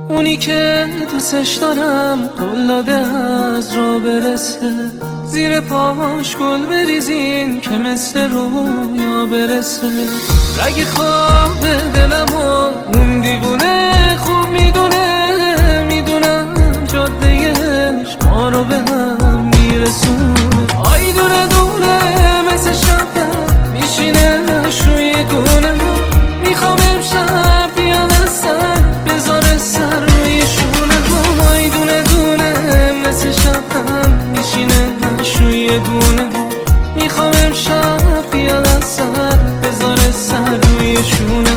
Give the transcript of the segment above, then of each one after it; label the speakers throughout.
Speaker 1: اونی که دوستش دارم قول داده از راه برسه، زیر پاهاش گل بریزین که مثل رویا برسه. رگ خواب دلمو اون دیوونه خوب میدونه، میدونم جادهش ما رو به هم میرسونه. آی دونه دونه مثل شبنم میشینه روی گونه، میخوام امشب بیاد از سر بذاره سر روی شونه. آی دونه دونه مثل شبنم میشینه روی گونه، میخوام امشب بیاد از سر بذاره سر روی شونه.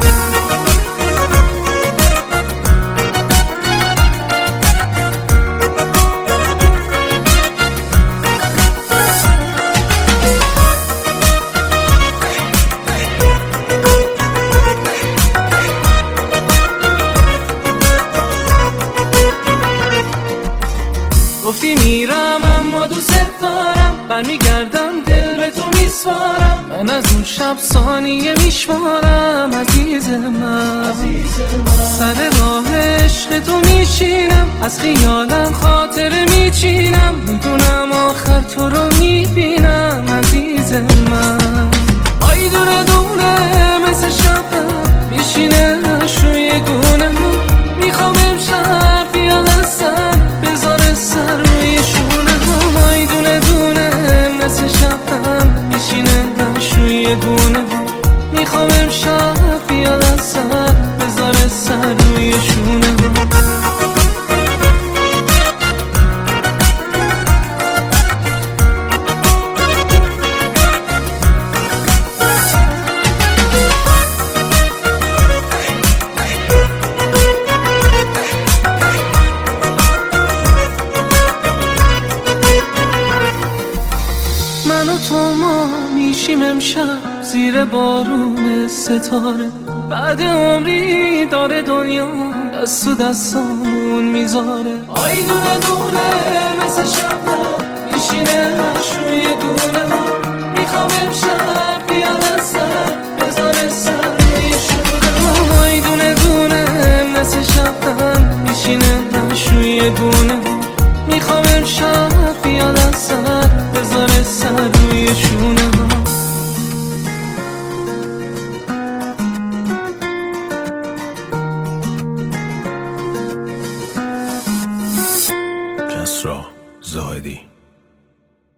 Speaker 1: گفتی میرم اما دوست دارم، برمیگردم دل به تو میسپارم. من از اون شب ثانیه میشمارم عزیز من، سر راه عشق تو میشینم، از خیالم خاطره میچینم، میدونم آخر تو رو میبینم عزیز من. آی دونه دونه مثل شبنم میشینه روی گونه، میخوام امشب بیاد از سر بذاره سر روی شونه. آی دونه دونه مثل شبنم میشینه روی گونه، میخوام امشب بیاد از سر بذاره سر روی شونه. من و تو ما میشیم امشب زیر بارون ستاره، بعد عمری داره دنیا دست تو دستامون میذاره. آی دونه دونه مثل شبنم میشینه روی گونه، میخوام امشب بیاد از سر بذاره سر روی شونه. آی دونه دونه مثل شبنم میشینه روی گونه، میخوام امشب بیاد از سر بذاره سر روی شونه.